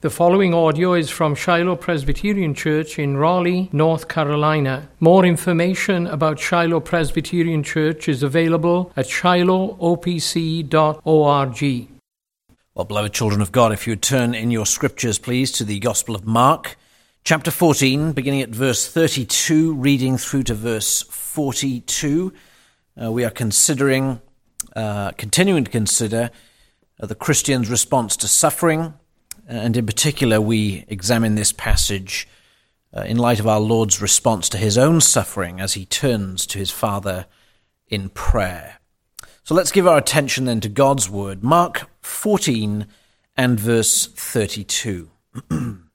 The following audio is from Shiloh Presbyterian Church in Raleigh, North Carolina. More information about Shiloh Presbyterian Church is available at shilohopc.org. Well, beloved children of God, if you would turn in your scriptures, please, to the Gospel of Mark, chapter 14, beginning at verse 32, reading through to verse 42. We are continuing to consider the Christian's response to suffering, and in particular, we examine this passage in light of our Lord's response to his own suffering as he turns to his Father in prayer. So let's give our attention then to God's word. Mark 14 and verse 32. And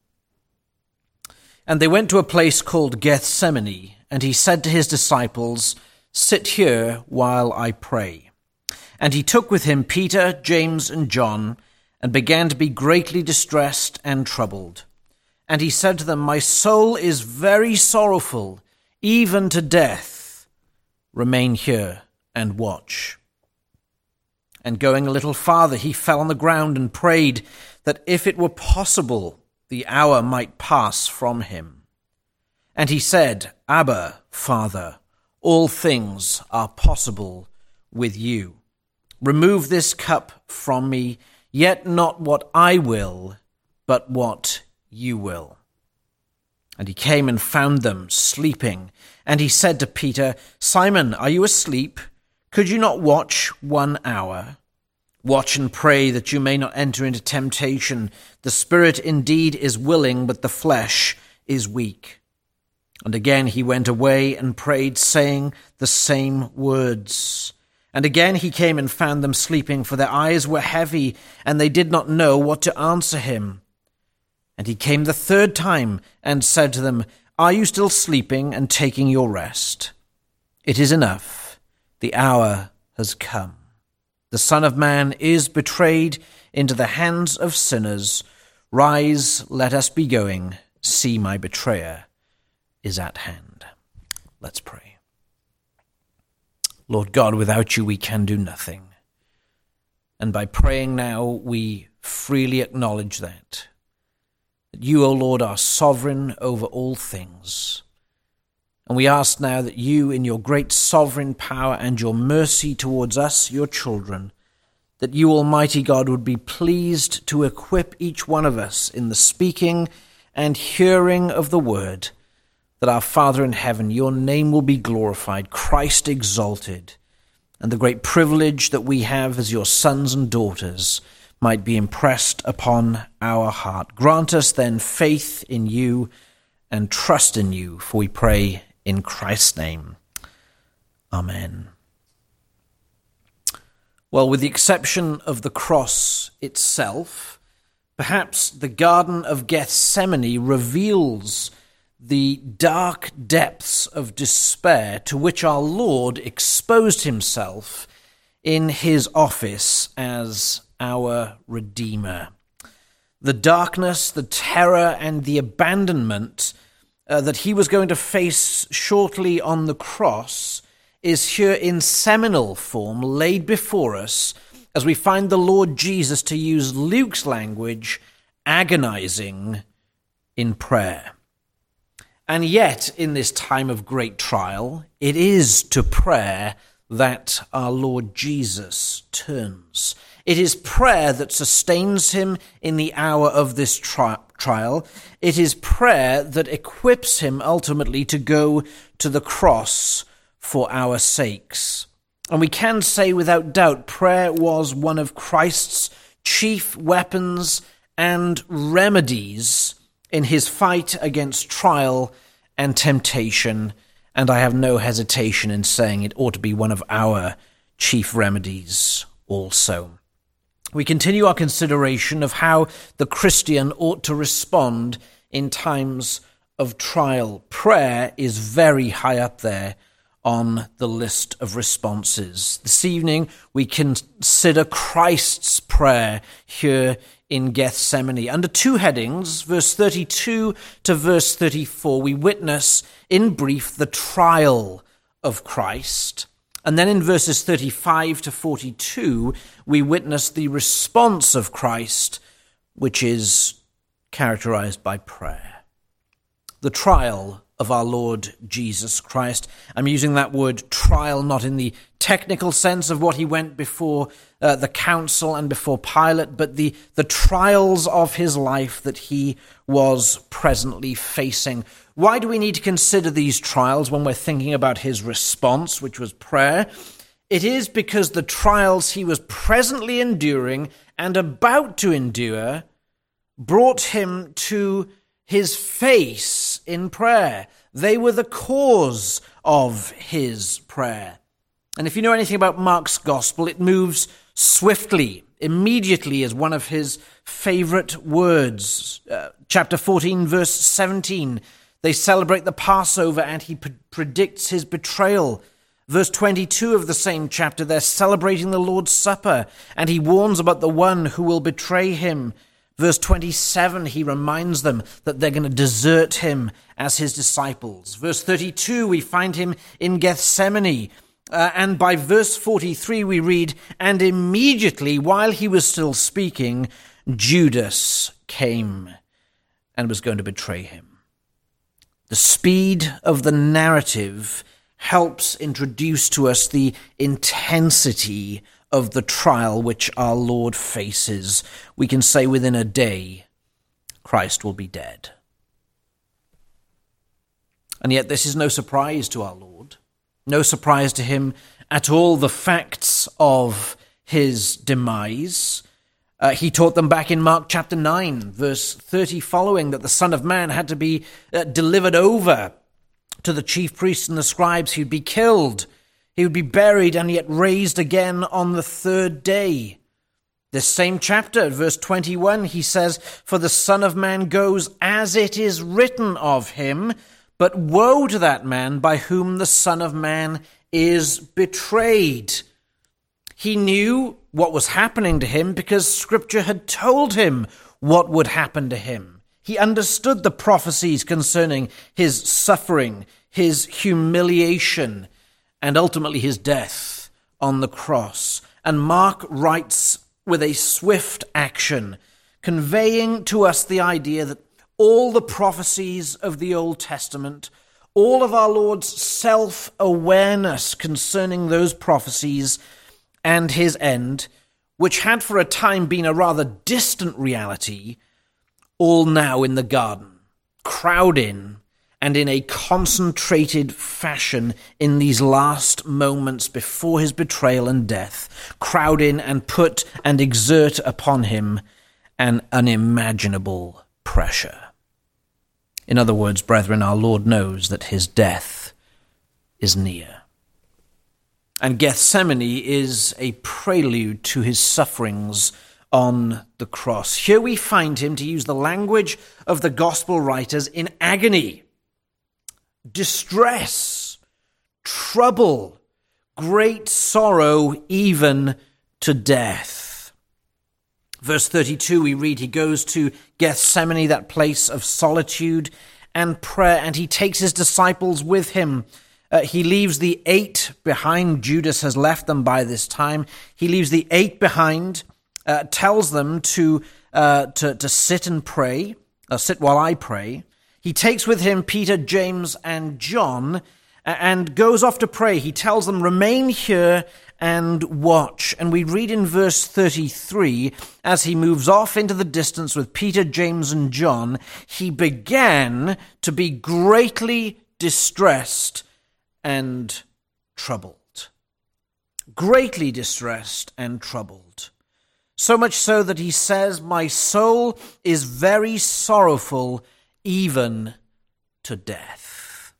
they went to a place called Gethsemane, and he said to his disciples, "Sit here while I pray." And he took with him Peter, James, and John, and began to be greatly distressed and troubled. And he said to them, "My soul is very sorrowful, even to death. Remain here and watch." And going a little farther, he fell on the ground and prayed that if it were possible, the hour might pass from him. And he said, "Abba, Father, all things are possible with you. Remove this cup from me, yet not what I will, but what you will." And he came and found them sleeping. And he said to Peter, "Simon, are you asleep? Could you not watch 1 hour? Watch and pray that you may not enter into temptation. The spirit indeed is willing, but the flesh is weak." And again he went away and prayed, saying the same words. And again he came and found them sleeping, for their eyes were heavy, and they did not know what to answer him. And he came the third time and said to them, "Are you still sleeping and taking your rest? It is enough. The hour has come. The Son of Man is betrayed into the hands of sinners. Rise, let us be going. See, my betrayer is at hand." Let's pray. Lord God, without you we can do nothing. And by praying now, we freely acknowledge that you, O Lord, are sovereign over all things. And we ask now that you, in your great sovereign power and your mercy towards us, your children, that you, Almighty God, would be pleased to equip each one of us in the speaking and hearing of the word, that our Father in heaven, your name will be glorified, Christ exalted, and the great privilege that we have as your sons and daughters might be impressed upon our heart. Grant us then faith in you and trust in you, for we pray in Christ's name. Amen. Well, with the exception of the cross itself, perhaps the Garden of Gethsemane reveals the dark depths of despair to which our Lord exposed himself in his office as our Redeemer. The darkness, the terror, and the abandonment that he was going to face shortly on the cross is here in seminal form laid before us as we find the Lord Jesus, to use Luke's language, agonizing in prayer. And yet, in this time of great trial, it is to prayer that our Lord Jesus turns. It is prayer that sustains him in the hour of this trial. It is prayer that equips him ultimately to go to the cross for our sakes. And we can say without doubt, prayer was one of Christ's chief weapons and remedies in his fight against trial and temptation, and I have no hesitation in saying it ought to be one of our chief remedies also. We continue our consideration of how the Christian ought to respond in times of trial. Prayer is very high up there on the list of responses. This evening we consider Christ's prayer here in Gethsemane. Under two headings, verse 32 to verse 34, we witness in brief the trial of Christ. And then in verses 35 to 42, we witness the response of Christ, which is characterized by prayer. The trial of our Lord Jesus Christ. I'm using that word trial not in the technical sense of what he went before the council and before Pilate, but the trials of his life that he was presently facing. Why do we need to consider these trials when we're thinking about his response, which was prayer? It is because the trials he was presently enduring and about to endure brought him to his face in prayer. They were the cause of his prayer. And if you know anything about Mark's gospel, it moves swiftly. Immediately is one of his favorite words. Chapter 14, verse 17. They celebrate the Passover and he predicts his betrayal. Verse 22 of the same chapter, they're celebrating the Lord's Supper and he warns about the one who will betray him. Verse 27, he reminds them that they're going to desert him as his disciples. Verse 32, we find him in Gethsemane. And by verse 43, we read, and immediately while he was still speaking, Judas came and was going to betray him. The speed of the narrative helps introduce to us the intensity of the trial which our Lord faces. We can say within a day, Christ will be dead. And yet this is no surprise to our Lord. No surprise to him at all, the facts of his demise. He taught them back in Mark chapter 9, verse 30 following, that the Son of Man had to be delivered over to the chief priests and the scribes. He would be killed. He would be buried and yet raised again on the third day. This same chapter, verse 21, he says, for the Son of Man goes as it is written of him, but woe to that man by whom the Son of Man is betrayed. He knew what was happening to him because Scripture had told him what would happen to him. He understood the prophecies concerning his suffering, his humiliation, and ultimately his death on the cross. And Mark writes with a swift action, conveying to us the idea that all the prophecies of the Old Testament, all of our Lord's self-awareness concerning those prophecies and his end, which had for a time been a rather distant reality, all now in the garden, crowd in, and in a concentrated fashion in these last moments before his betrayal and death, crowd in and put and exert upon him an unimaginable pressure. In other words, brethren, our Lord knows that his death is near. And Gethsemane is a prelude to his sufferings on the cross. Here we find him, to use the language of the gospel writers, in agony, distress, trouble, great sorrow, even to death. Verse 32, we read, he goes to Gethsemane, that place of solitude and prayer, and he takes his disciples with him. He leaves the 8 behind. Judas has left them by this time. He leaves the 8 behind, tells them to sit and pray, sit while I pray. He takes with him Peter, James, and John, and goes off to pray. He tells them, remain here and watch. And we read in verse 33, as he moves off into the distance with Peter, James, and John, he began to be greatly distressed and troubled. Greatly distressed and troubled. So much so that he says, my soul is very sorrowful, even to death.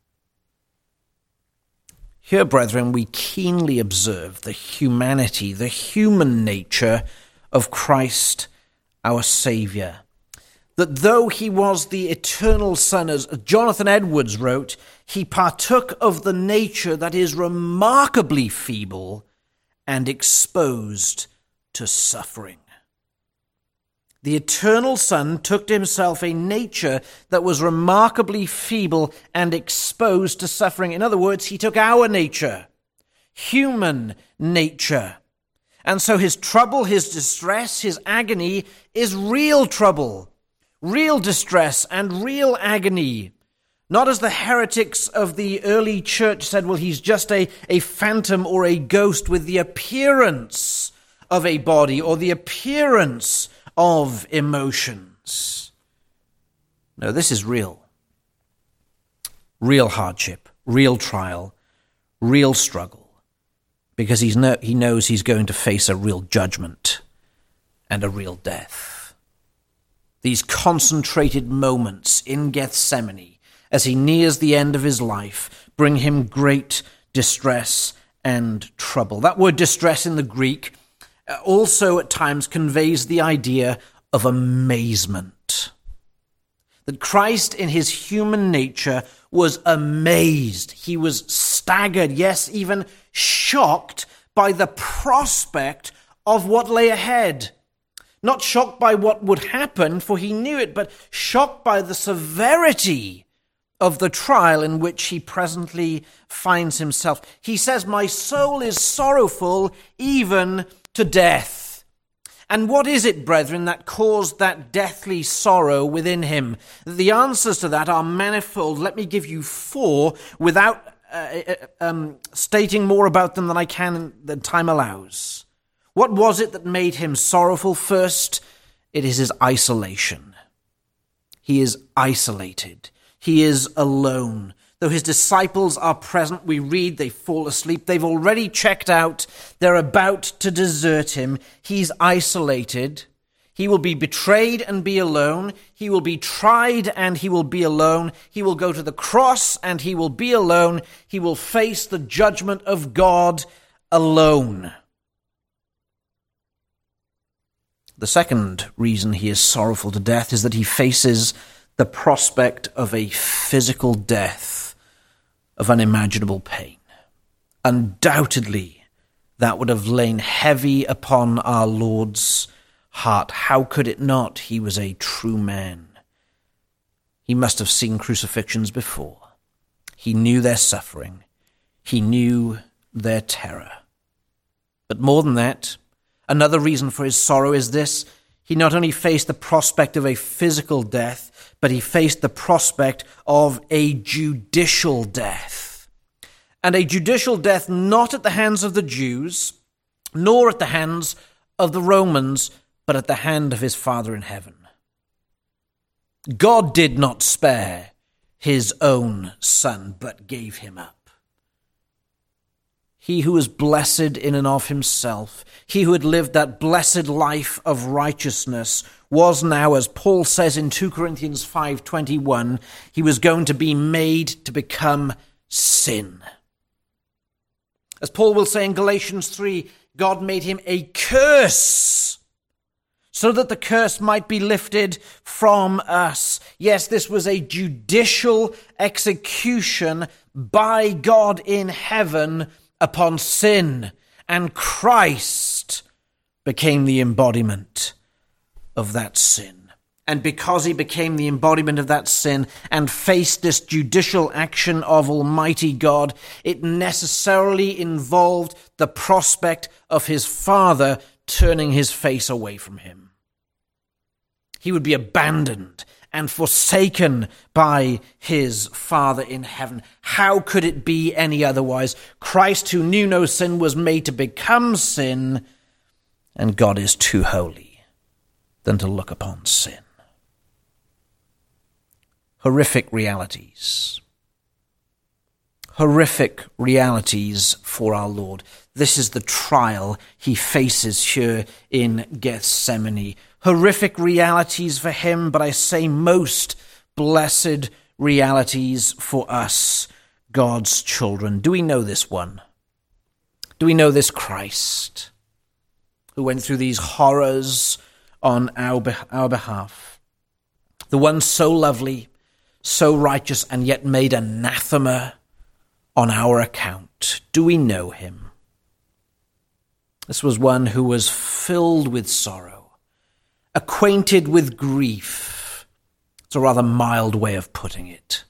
Here, brethren, we keenly observe the humanity, the human nature of Christ, our Savior. That though he was the eternal Son, as Jonathan Edwards wrote, he partook of the nature that is remarkably feeble and exposed to suffering. The eternal Son took to himself a nature that was remarkably feeble and exposed to suffering. In other words, he took our nature, human nature. And so his trouble, his distress, his agony is real trouble. real distress and real agony. Not as the heretics of the early church said, well, he's just a phantom or a ghost with the appearance of a body or the appearance of emotions. No, this is real. Real hardship, real trial, real struggle. Because he knows he's going to face a real judgment and a real death. These concentrated moments in Gethsemane, as he nears the end of his life, bring him great distress and trouble. That word distress in the Greek also at times conveys the idea of amazement. That Christ in his human nature was amazed. He was staggered, yes, even shocked by the prospect of what lay ahead. Not shocked by what would happen, for he knew it, but shocked by the severity of the trial in which he presently finds himself. He says, my soul is sorrowful even to death. And what is it, brethren, that caused that deathly sorrow within him? The answers to that are manifold. Let me give you 4 without stating more about them than time allows. What was it that made him sorrowful? First, it is his isolation. He is isolated. He is alone. Though his disciples are present, we read they fall asleep. They've already checked out. They're about to desert him. He's isolated. He will be betrayed and be alone. He will be tried and he will be alone. He will go to the cross and he will be alone. He will face the judgment of God alone. The second reason he is sorrowful to death is that he faces the prospect of a physical death of unimaginable pain. Undoubtedly, that would have lain heavy upon our Lord's heart. How could it not? He was a true man. He must have seen crucifixions before. He knew their suffering. He knew their terror. But more than that, another reason for his sorrow is this. He not only faced the prospect of a physical death, but he faced the prospect of a judicial death. And a judicial death not at the hands of the Jews, nor at the hands of the Romans, but at the hand of his Father in heaven. God did not spare his own Son, but gave him up. He who was blessed in and of himself, he who had lived that blessed life of righteousness, was now, as Paul says in 2 Corinthians 5:21, he was going to be made to become sin. As Paul will say in Galatians 3, God made him a curse so that the curse might be lifted from us. Yes, this was a judicial execution by God in heaven upon sin, and Christ became the embodiment of that sin. And because he became the embodiment of that sin and faced this judicial action of Almighty God, it necessarily involved the prospect of his Father turning his face away from him. He would be abandoned and forsaken by his Father in heaven. How could it be any otherwise? Christ, who knew no sin, was made to become sin, and God is too holy than to look upon sin. Horrific realities. Horrific realities for our Lord. This is the trial he faces here in Gethsemane. Horrific realities for him, but I say most blessed realities for us, God's children. Do we know this one? Do we know this Christ who went through these horrors on our behalf? The one so lovely, so righteous, and yet made anathema on our account. Do we know him? This was one who was filled with sorrow, acquainted with grief. It's a rather mild way of putting it.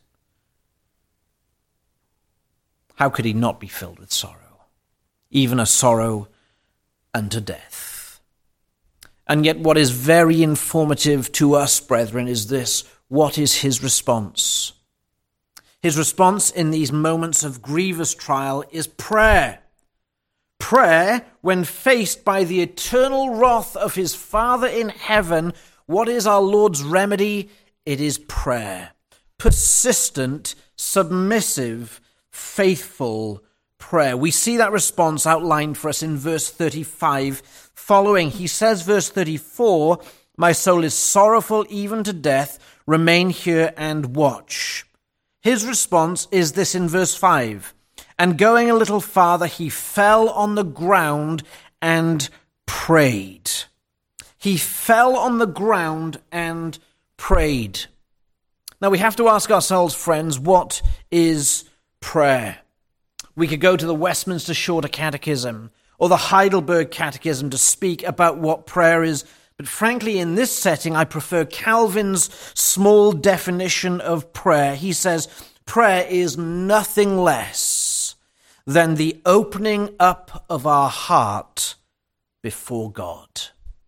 How could he not be filled with sorrow? Even a sorrow unto death. And yet what is very informative to us, brethren, is this: what is his response? His response in these moments of grievous trial is prayer. Prayer, when faced by the eternal wrath of his Father in heaven, what is our Lord's remedy? It is prayer. Persistent, submissive, faithful prayer. We see that response outlined for us in verse 35 following. He says, verse 34, "My soul is sorrowful even to death. Remain here and watch." His response is this in verse 5. "And going a little farther, he fell on the ground and prayed." He fell on the ground and prayed. Now we have to ask ourselves, friends, what is prayer? We could go to the Westminster Shorter Catechism or the Heidelberg Catechism to speak about what prayer is, but frankly, in this setting, I prefer Calvin's small definition of prayer. He says, prayer is nothing less than the opening up of our heart before God.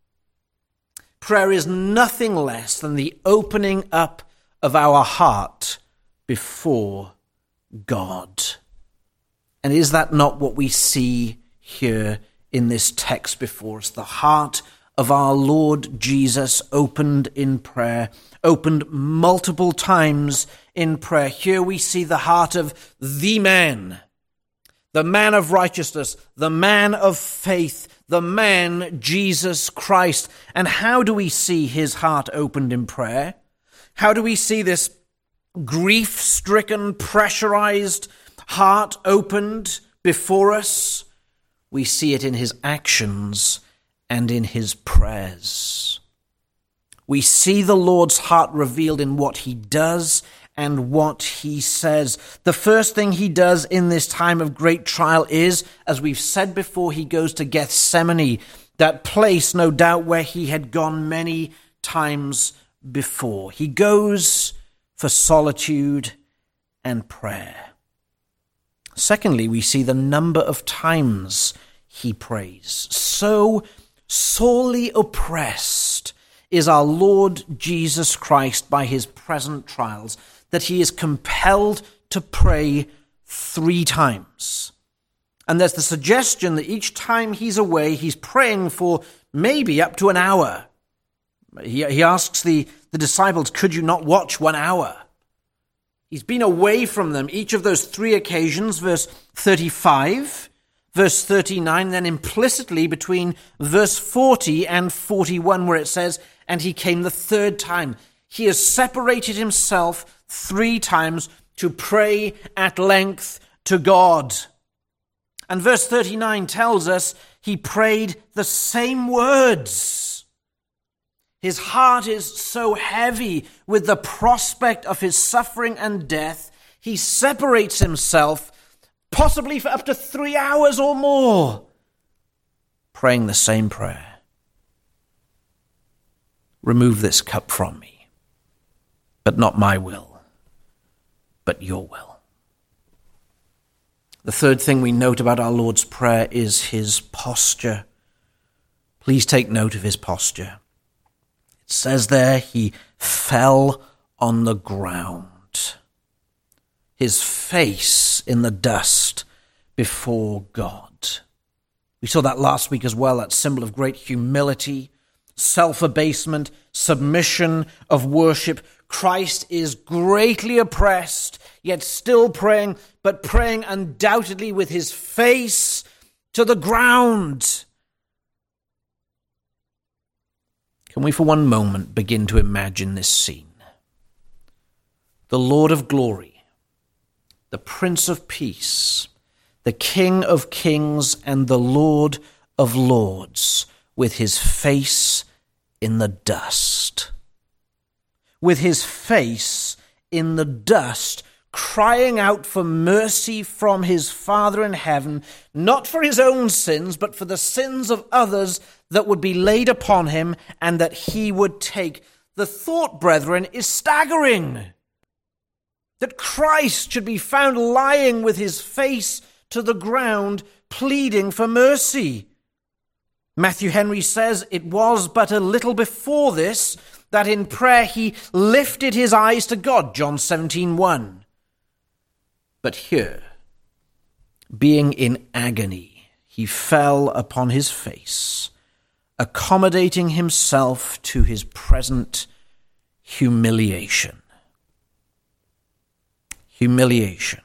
Prayer is nothing less than the opening up of our heart before God. And is that not what we see here in this text before us? The heart of our Lord Jesus opened in prayer, opened multiple times in prayer. Here we see the heart of the man of righteousness, the man of faith, the man Jesus Christ. And how do we see his heart opened in prayer? How do we see this grief-stricken, pressurized heart opened before us? We see it in his actions and in his prayers. We see the Lord's heart revealed in what he does and what he says. The first thing he does in this time of great trial is, as we've said before, he goes to Gethsemane, that place, no doubt, where he had gone many times before. He goes for solitude and prayer. Secondly, we see the number of times he prays. So sorely oppressed is our Lord Jesus Christ by his present trials that he is compelled to pray 3 times. And there's the suggestion that each time he's away, he's praying for maybe up to an hour. He asks the disciples, "Could you not watch 1 hour?" He's been away from them each of those 3 occasions, verse 35, verse 39, then implicitly between verse 40 and 41, where it says, "And he came the 3rd time." He has separated himself 3 times to pray at length to God. And verse 39 tells us he prayed the same words. His heart is so heavy with the prospect of his suffering and death, he separates himself, possibly for up to 3 hours or more, praying the same prayer. "Remove this cup from me, but not my will, but your will." The third thing we note about our Lord's prayer is his posture. Please take note of his posture. It says there, he fell on the ground, his face in the dust before God. We saw that last week as well, that symbol of great humility, self-abasement, submission of worship. Christ is greatly oppressed, yet still praying, but praying undoubtedly with his face to the ground. Can we for one moment begin to imagine this scene? The Lord of glory, the Prince of Peace, the King of Kings and the Lord of Lords, with his face in the dust. With his face in the dust, crying out for mercy from his Father in heaven, not for his own sins, but for the sins of others that would be laid upon him and that he would take. The thought, brethren, is staggering. That Christ should be found lying with his face to the ground, pleading for mercy. Matthew Henry says it was but a little before this that in prayer he lifted his eyes to God, John 17:1. But here, being in agony, he fell upon his face, accommodating himself to his present humiliation. Humiliation.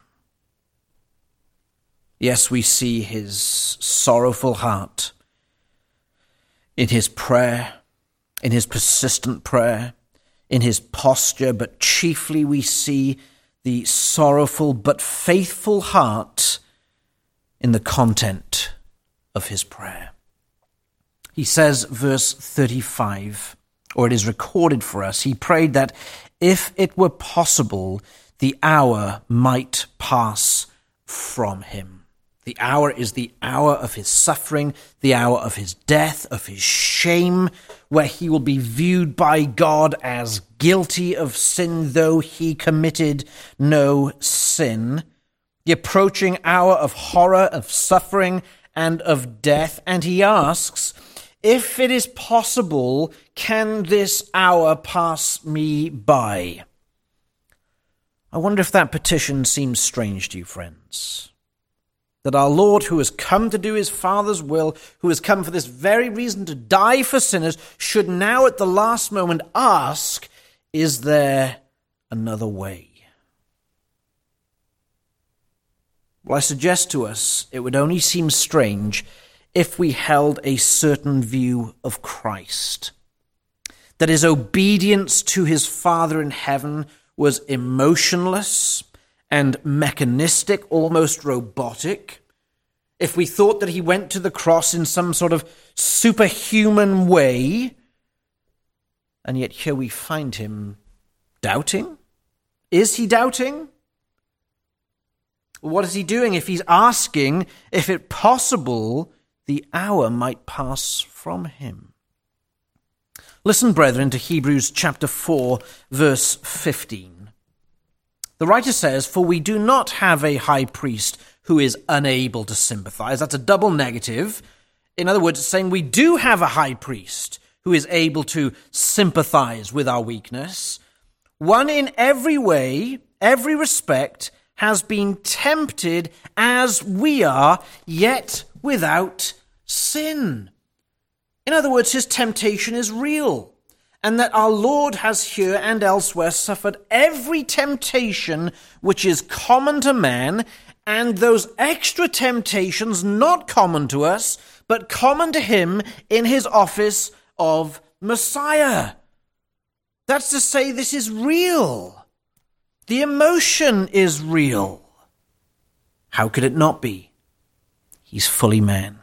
Yes, we see his sorrowful heart in his prayer, in his persistent prayer, in his posture, but chiefly we see the sorrowful but faithful heart in the content of his prayer. He says, verse 35, or it is recorded for us, he prayed that if it were possible, the hour might pass from him. The hour is the hour of his suffering, the hour of his death, of his shame, where he will be viewed by God as guilty of sin, though he committed no sin. The approaching hour of horror, of suffering, and of death. And he asks, if it is possible, can this hour pass me by? I wonder if that petition seems strange to you, friends. That our Lord, who has come to do his Father's will, who has come for this very reason to die for sinners, should now at the last moment ask, is there another way? Well, I suggest to us it would only seem strange if we held a certain view of Christ. That his obedience to his Father in heaven was emotionless and mechanistic, almost robotic. If we thought that he went to the cross in some sort of superhuman way, and yet here we find him doubting. Is he doubting? What is he doing if he's asking if it possible the hour might pass from him? Listen, brethren, to Hebrews chapter 4, verse 15. The writer says, for we do not have a high priest who is unable to sympathize. That's a double negative. In other words, it's saying we do have a high priest who is able to sympathize with our weakness. One in every way, every respect, has been tempted as we are, yet without sin. In other words, his temptation is real, and that our Lord has here and elsewhere suffered every temptation which is common to man, and those extra temptations not common to us, but common to him in his office of Messiah. That's to say, this is real. The emotion is real. How could it not be? He's fully man,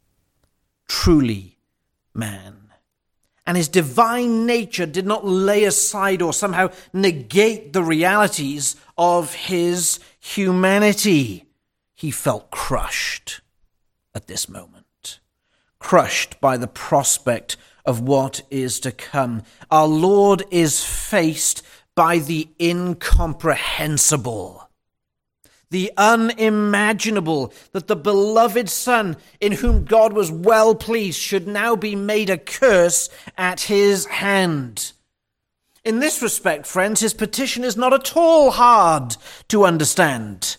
truly man. And his divine nature did not lay aside or somehow negate the realities of his humanity. He felt crushed at this moment, crushed by the prospect of what is to come. Our Lord is faced by the incomprehensible, the unimaginable, that the beloved Son, in whom God was well pleased, should now be made a curse at his hand. In this respect, friends, his petition is not at all hard to understand.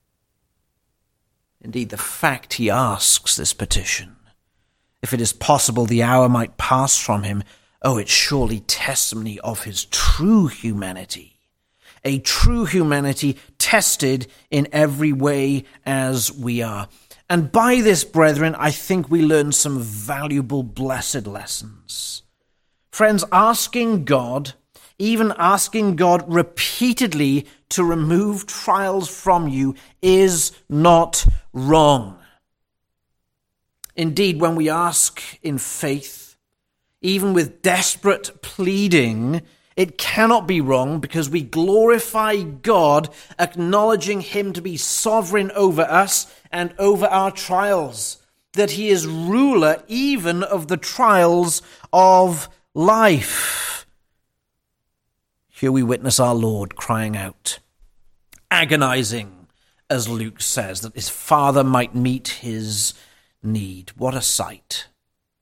Indeed, the fact he asks this petition, if it is possible the hour might pass from him, it's surely testimony of his true humanity. A true humanity tested in every way as we are. And by this, brethren, I think we learn some valuable, blessed lessons. Friends, asking God, even asking God repeatedly to remove trials from you is not wrong. Indeed, when we ask in faith, even with desperate pleading, it cannot be wrong because we glorify God, acknowledging him to be sovereign over us and over our trials, that he is ruler even of the trials of life. Here we witness our Lord crying out, agonizing, as Luke says, that his Father might meet his need. What a sight.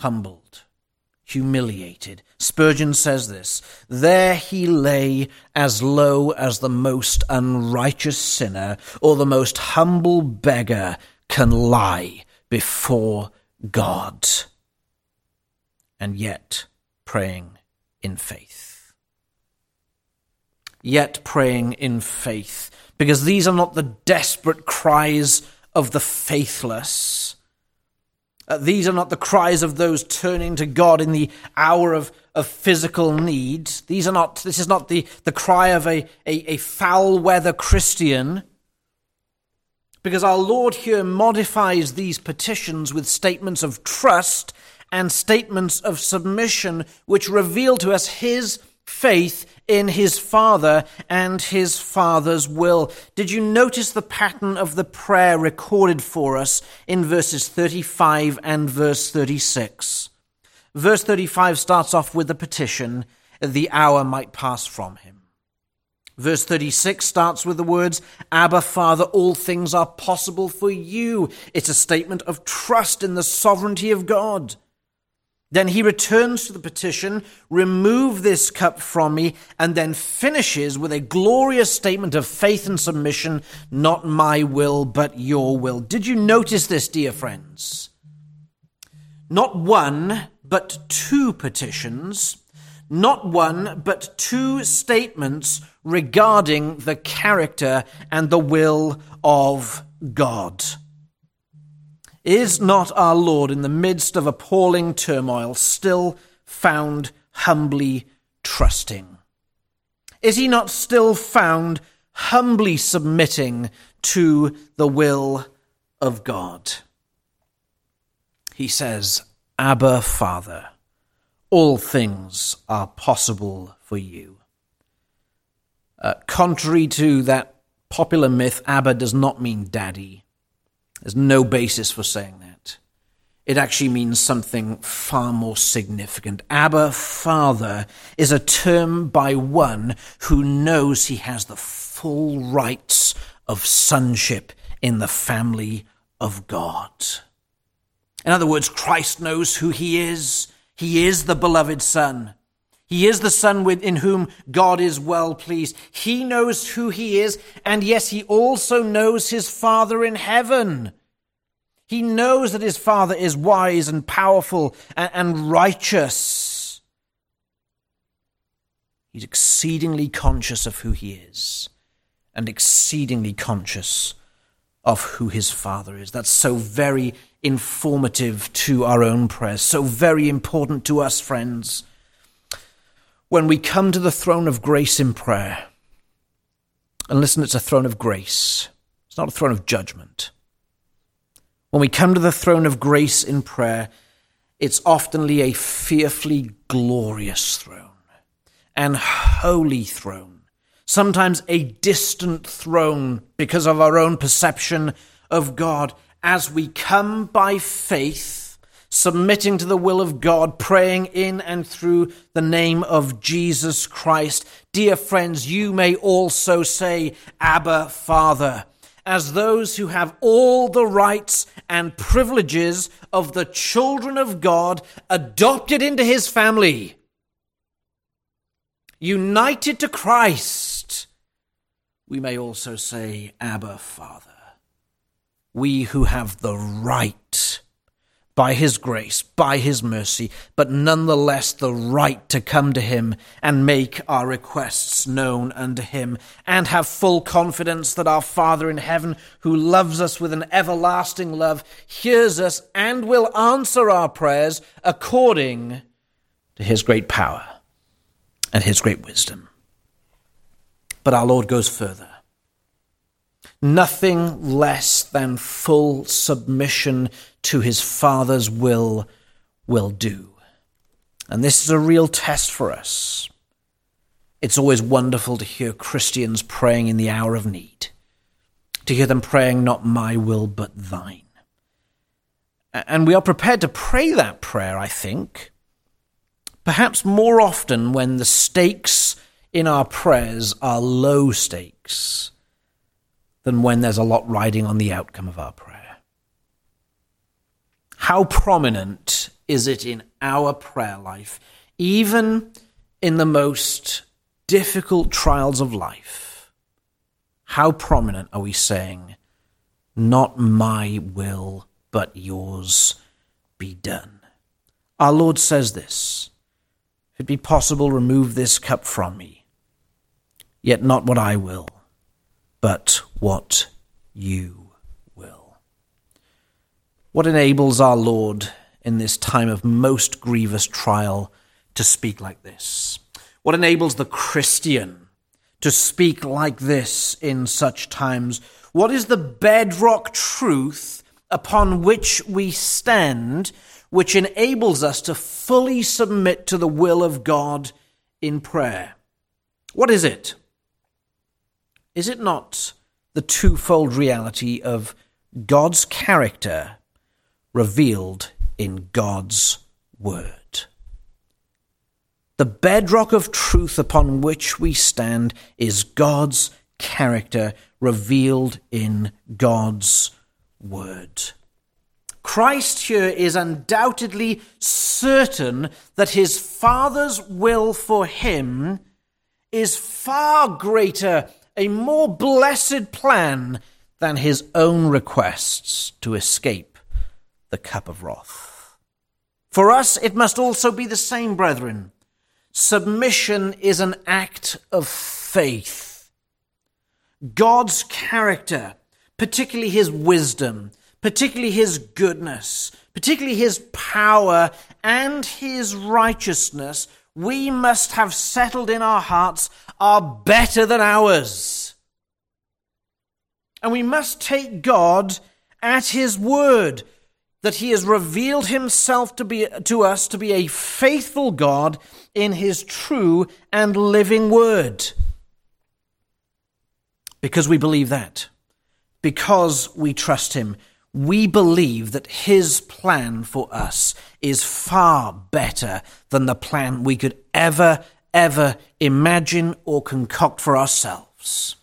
humbled, humiliated. Spurgeon says this, "There he lay as low as the most unrighteous sinner or the most humble beggar can lie before God, and yet praying in faith." Yet praying in faith, because these are not the desperate cries of the faithless. These are not the cries of those turning to God in the hour of physical need. This is not the cry of a foul-weather Christian, because our Lord here modifies these petitions with statements of trust and statements of submission, which reveal to us his faith in his Father and his Father's will. Did you notice the pattern of the prayer recorded for us in verses 35 and verse 36? Verse 35 starts off with the petition, "The hour might pass from him." Verse 36 starts with the words, "Abba, Father, all things are possible for you." It's a statement of trust in the sovereignty of God. Then he returns to the petition, "Remove this cup from me," and then finishes with a glorious statement of faith and submission, "Not my will, but your will." Did you notice this, dear friends? Not one, but two petitions, not one, but two statements regarding the character and the will of God. Is not our Lord, in the midst of appalling turmoil, still found humbly trusting? Is he not still found humbly submitting to the will of God? He says, "Abba, Father, all things are possible for you." Contrary to that popular myth, Abba does not mean daddy. There's no basis for saying that. It actually means something far more significant. Abba, Father, is a term by one who knows he has the full rights of sonship in the family of God. In other words, Christ knows who he is. He is the beloved Son. He is the Son in whom God is well pleased. He knows who he is, and yes, he also knows his Father in heaven. He knows that his Father is wise and powerful and righteous. He's exceedingly conscious of who he is and exceedingly conscious of who his Father is. That's so very informative to our own prayers, so very important to us, friends. When we come to the throne of grace in prayer, and listen, it's a throne of grace. It's not a throne of judgment. When we come to the throne of grace in prayer, it's oftenly a fearfully glorious throne and holy throne, sometimes a distant throne because of our own perception of God. As we come by faith, submitting to the will of God, praying in and through the name of Jesus Christ, dear friends, you may also say, "Abba, Father," as those who have all the rights and privileges of the children of God adopted into his family, united to Christ. We may also say, "Abba, Father." We who have the right, by his grace, by his mercy, but nonetheless the right to come to him and make our requests known unto him, and have full confidence that our Father in heaven, who loves us with an everlasting love, hears us and will answer our prayers according to his great power and his great wisdom. But our Lord goes further. Nothing less than full submission to his Father's will do. And this is a real test for us. It's always wonderful to hear Christians praying in the hour of need, to hear them praying, "Not my will, but thine." And we are prepared to pray that prayer, I think, perhaps more often when the stakes in our prayers are low stakes than when there's a lot riding on the outcome of our prayer. How prominent is it in our prayer life, even in the most difficult trials of life, how prominent are we saying, "Not my will, but yours be done"? Our Lord says this, "If it be possible, remove this cup from me. Yet not what I will, but what you will." What enables our Lord in this time of most grievous trial to speak like this? What enables the Christian to speak like this in such times? What is the bedrock truth upon which we stand, which enables us to fully submit to the will of God in prayer? What is it? Is it not the twofold reality of God's character revealed in God's word? The bedrock of truth upon which we stand is God's character revealed in God's word. Christ here is undoubtedly certain that his Father's will for him is far greater, a more blessed plan than his own requests to escape the cup of wrath. For us, it must also be the same, brethren. Submission is an act of faith. God's character, particularly his wisdom, particularly his goodness, particularly his power and his righteousness, we must have settled in our hearts, are better than ours. And we must take God at his word, that he has revealed himself to us to be a faithful God in his true and living word. Because we believe that, because we trust him, we believe that his plan for us is far better than the plan we could ever imagine or concoct for ourselves.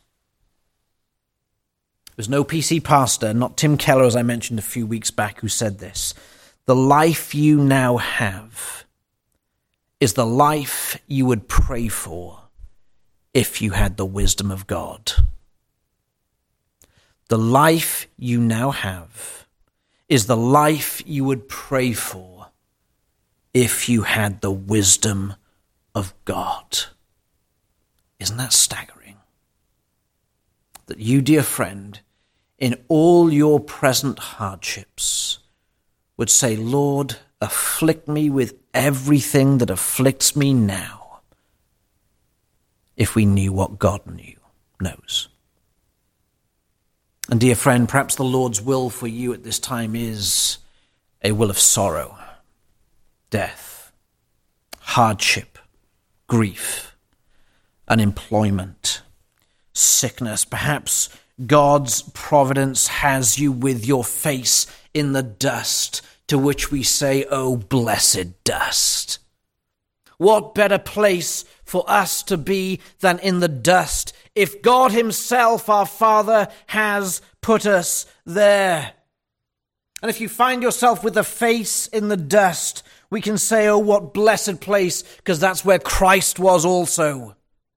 There's no PC pastor, not Tim Keller, as I mentioned a few weeks back, who said this: "The life you now have is the life you would pray for if you had the wisdom of God." The life you now have is the life you would pray for if you had the wisdom of God. Isn't that staggering? That you, dear friend, in all your present hardships, would say, "Lord, afflict me with everything that afflicts me now," if we knew what God knows. And dear friend, perhaps the Lord's will for you at this time is a will of sorrow, death, hardship, grief, unemployment, sickness. Perhaps God's providence has you with your face in the dust, to which we say, "Oh, blessed dust." What better place for us to be than in the dust, if God himself, our Father, has put us there? And if you find yourself with a face in the dust, we can say, "Oh, what blessed place," because that's where Christ was also.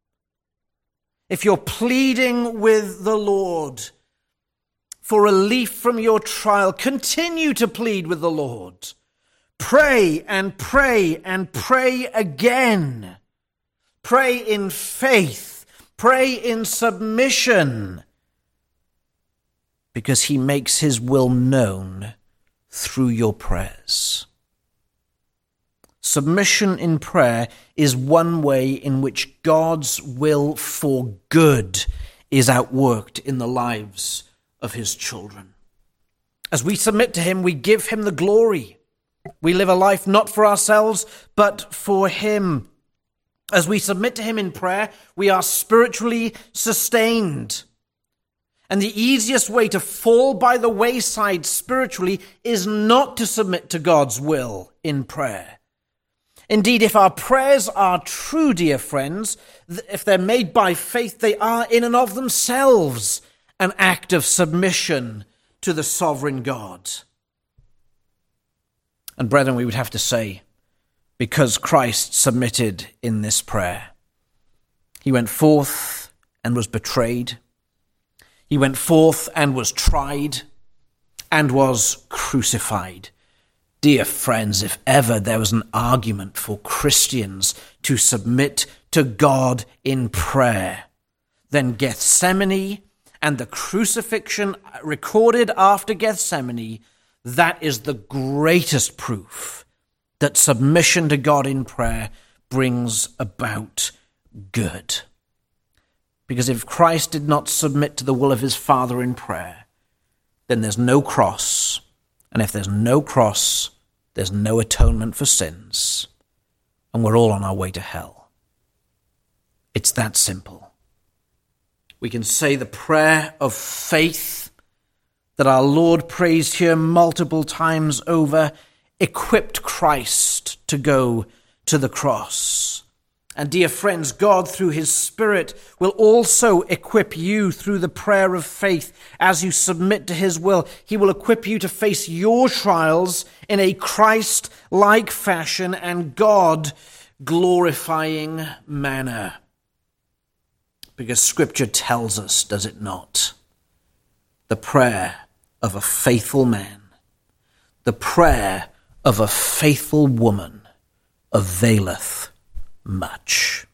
If you're pleading with the Lord for relief from your trial, continue to plead with the Lord. Pray and pray and pray again. Pray in faith. Pray in submission. Because he makes his will known through your prayers. Submission in prayer is one way in which God's will for good is outworked in the lives of his children. As we submit to him, we give him the glory. We live a life not for ourselves, but for him. As we submit to him in prayer, we are spiritually sustained. And the easiest way to fall by the wayside spiritually is not to submit to God's will in prayer. Indeed, if our prayers are true, dear friends, if they're made by faith, they are in and of themselves an act of submission to the sovereign God. And brethren, we would have to say, because Christ submitted in this prayer. He went forth and was betrayed. He went forth and was tried and was crucified. Dear friends, if ever there was an argument for Christians to submit to God in prayer, then Gethsemane and the crucifixion recorded after Gethsemane, that is the greatest proof that submission to God in prayer brings about good. Because if Christ did not submit to the will of his Father in prayer, then there's no cross. And if there's no cross, there's no atonement for sins. And we're all on our way to hell. It's that simple. We can say the prayer of faith that our Lord praised here multiple times over, equipped Christ to go to the cross. And dear friends, God through his Spirit will also equip you through the prayer of faith as you submit to his will. He will equip you to face your trials in a Christ-like fashion and God-glorifying manner. Because Scripture tells us, does it not? The prayer of a faithful man, the prayer of a faithful woman availeth much.